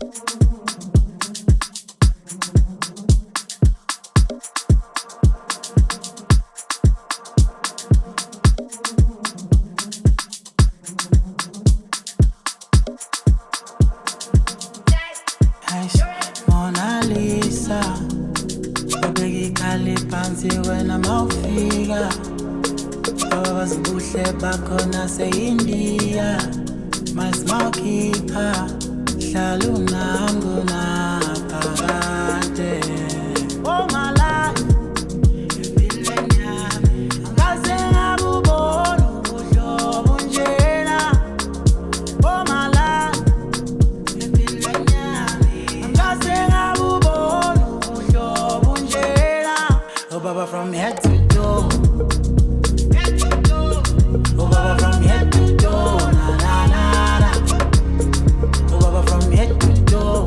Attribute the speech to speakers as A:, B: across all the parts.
A: Mona Lisa, ubeki khali phansi wena mawufika. Babazi buhle bakhona se-India, my small keeper, hlala unangu naphakade. Oh my life, empilweni yami, angikaze ngabubona ubuhlobo njena. Oh my life, empilweni yami, angikaze ngabubona ubuhlobo njena. Oh baba, from head to toe. Oh baba, from head to toe, na na na na. Oh baba, from head to toe.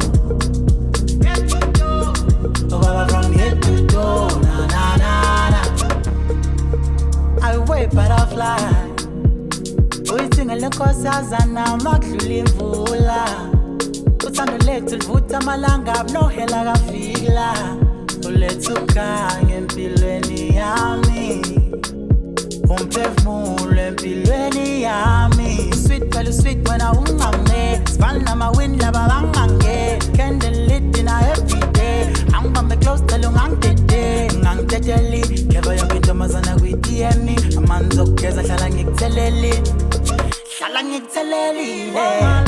A: Oh baba, from head to toe, na na na na. I wait butterfly. Uyithinga lenkosazana makudlula imvula. Uthando lethu livutha amalanga nohela kafika. Ulethu khanya empilweni yami. Umphefumulo empilweni yami. Sweet girl, sweet wena ungame. Sifana nama-wind laba bangange. Candle lit in a everyday. Angibambe close tell ungangidede. Ngangidedeli keva yonke intombazana kwi-DM. Amanzi okugeza hlala ngikutheleli. Hlala ngikuthelelile.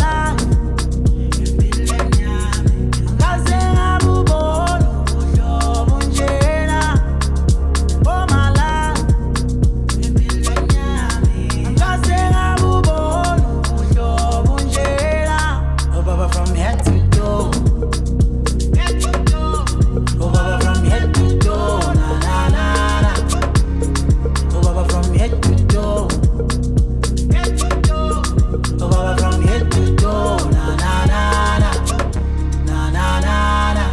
A: Empilweni yami, angikaze ngabubona ubuhlobo njena. Oh my life, empilweni yami, angikaze ngabubona ubuhlobo njena. Oh baba, from head to toe. Oh baba, from head to toe, na na na na. Oh baba, from head to toe. Oh baba, from head to toe, na na na na. Na na na na.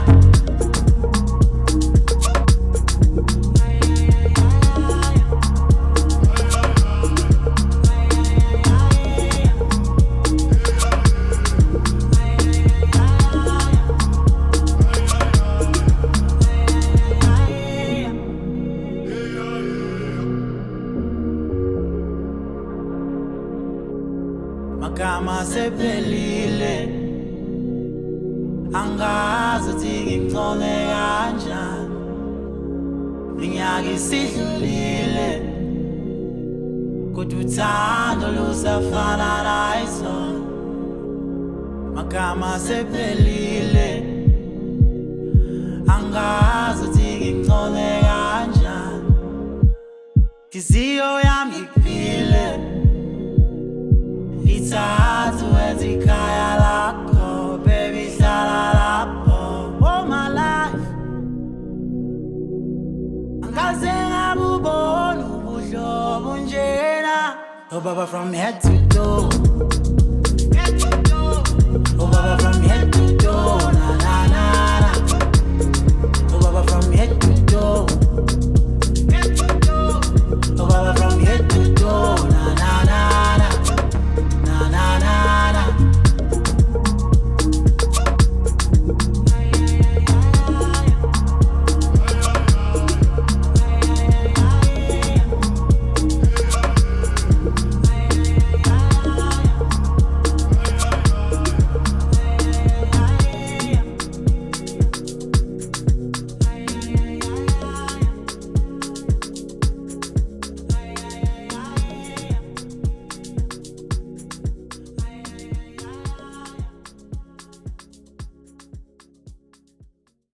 A: Magama sephelile, angazi ukuthi ngincome kanjani. Minyaka isidlulile, kodwa uthando lusafana nayizolo. Magama sephelile, angazi ukuthi ngincome kanjani. Inhliziyo yami iphile, ithathu ezikhaya lakho, baby hlala lapho. Oh my life, angikaze ngabubona ubuhlobo njena. Oh baba, from head to toe.